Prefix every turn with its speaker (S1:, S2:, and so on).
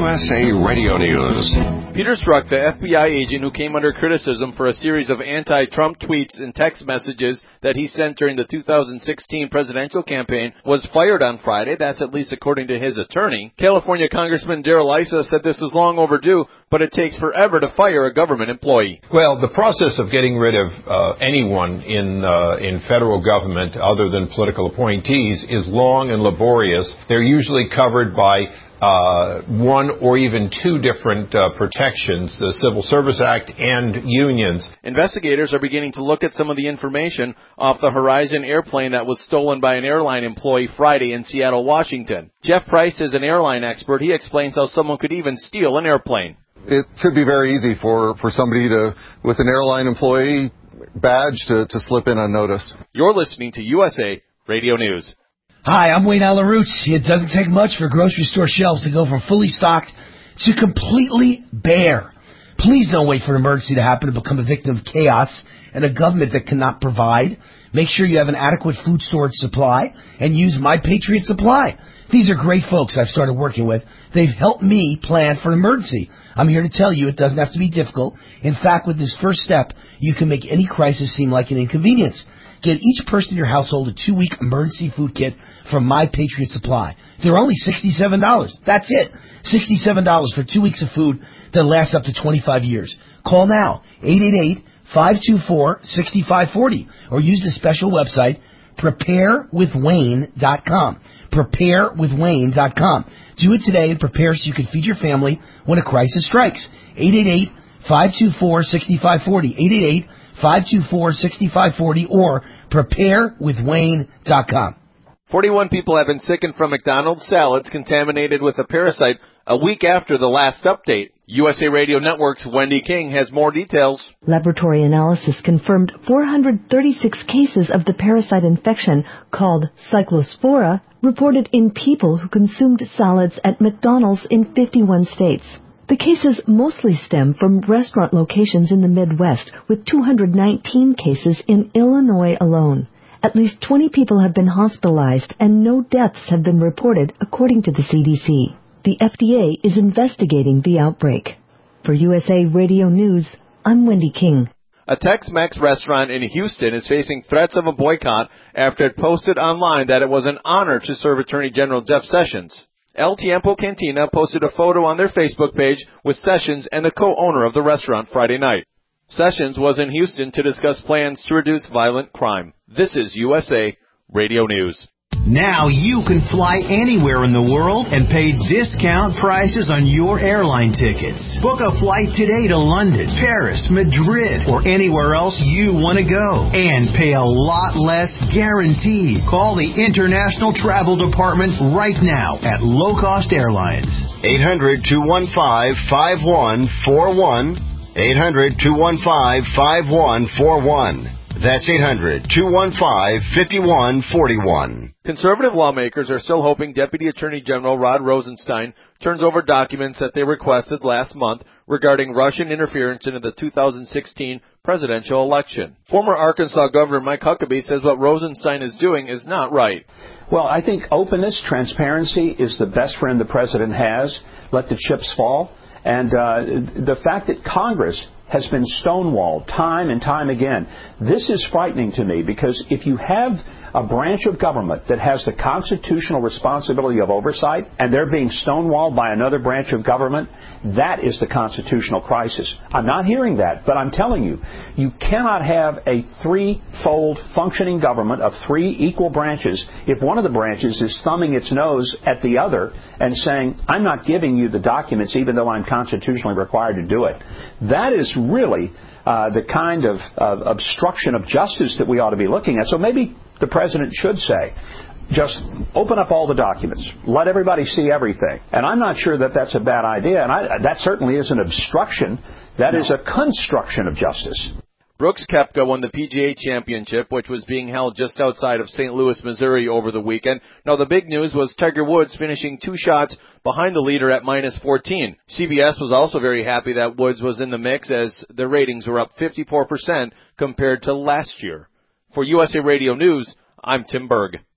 S1: USA Radio News.
S2: Peter Strzok, the FBI agent who came under criticism for a series of anti-Trump tweets and text messages that he sent during the 2016 presidential campaign, was fired on Friday. That's at least according to his attorney. California Congressman Darrell Issa said this was long overdue, but it takes forever to fire a government employee.
S3: Well, the process of getting rid of anyone in federal government other than political appointees is long and laborious. They're usually covered by one or even two different protections, the Civil Service Act and unions.
S2: Investigators are beginning to look at some of the information off the Horizon airplane that was stolen by an airline employee Friday in Seattle, Washington. Jeff Price is an airline expert. He explains how someone could even steal an airplane.
S4: It could be very easy for somebody to, with an airline employee badge, to slip in unnoticed.
S2: You're listening to USA Radio News.
S5: Hi, I'm Wayne Alarouche. It doesn't take much for grocery store shelves to go from fully stocked to completely bare. Please don't wait for an emergency to happen to become a victim of chaos and a government that cannot provide. Make sure you have an adequate food storage supply and use My Patriot Supply. These are great folks I've started working with. They've helped me plan for an emergency. I'm here to tell you it doesn't have to be difficult. In fact, with this first step, you can make any crisis seem like an inconvenience. Get each person in your household a 2-week emergency food kit from My Patriot Supply. They're only $67. That's it. $67 for 2 weeks of food that lasts up to 25 years. Call now, 888-524-6540, or use the special website, preparewithwayne.com. Preparewithwayne.com. Do it today and prepare so you can feed your family when a crisis strikes. 888-524-6540. 888-524-6540 or preparewithwayne.com.
S2: 41 people have been sickened from McDonald's salads contaminated with a parasite a week after the last update. USA Radio Network's Wendy King has more details.
S6: Laboratory analysis confirmed 436 cases of the parasite infection called Cyclospora reported in people who consumed salads at McDonald's in 51 states. The cases mostly stem from restaurant locations in the Midwest, with 219 cases in Illinois alone. At least 20 people have been hospitalized and no deaths have been reported, according to the CDC. The FDA is investigating the outbreak. For USA Radio News, I'm Wendy King.
S2: A Tex-Mex restaurant in Houston is facing threats of a boycott after it posted online that it was an honor to serve Attorney General Jeff Sessions. El Tiempo Cantina posted a photo on their Facebook page with Sessions and the co-owner of the restaurant Friday night. Sessions was in Houston to discuss plans to reduce violent crime. This is USA Radio News.
S7: Now you can fly anywhere in the world and pay discount prices on your airline tickets. Book a flight today to London, Paris, Madrid, or anywhere else you want to go. And pay a lot less guaranteed. Call the International Travel Department right now at Low Cost Airlines.
S8: 800-215-5141. 800-215-5141. That's 800-215-5141.
S2: Conservative lawmakers are still hoping Deputy Attorney General Rod Rosenstein turns over documents that they requested last month regarding Russian interference into the 2016 presidential election. Former Arkansas Governor Mike Huckabee says what Rosenstein is doing is not right.
S9: Well, I think openness, transparency is the best friend the president has. Let the chips fall. And the fact that Congress has been stonewalled time and time again. This is frightening to me because if you have a branch of government that has the constitutional responsibility of oversight and they're being stonewalled by another branch of government, that is the constitutional crisis. I'm not hearing that, but I'm telling you, you cannot have a threefold functioning government of three equal branches if one of the branches is thumbing its nose at the other and saying, I'm not giving you the documents even though I'm constitutionally required to do it. That is really the kind of obstruction of justice that we ought to be looking at. So maybe the president should say, just open up all the documents. Let everybody see everything. And I'm not sure that that's a bad idea. And that certainly is an obstruction. That is a construction of justice.
S2: Brooks Koepka won the PGA Championship, which was being held just outside of St. Louis, Missouri over the weekend. Now, the big news was Tiger Woods finishing 2 shots behind the leader at minus 14. CBS was also very happy that Woods was in the mix as the ratings were up 54% compared to last year. For USA Radio News, I'm Tim Berg.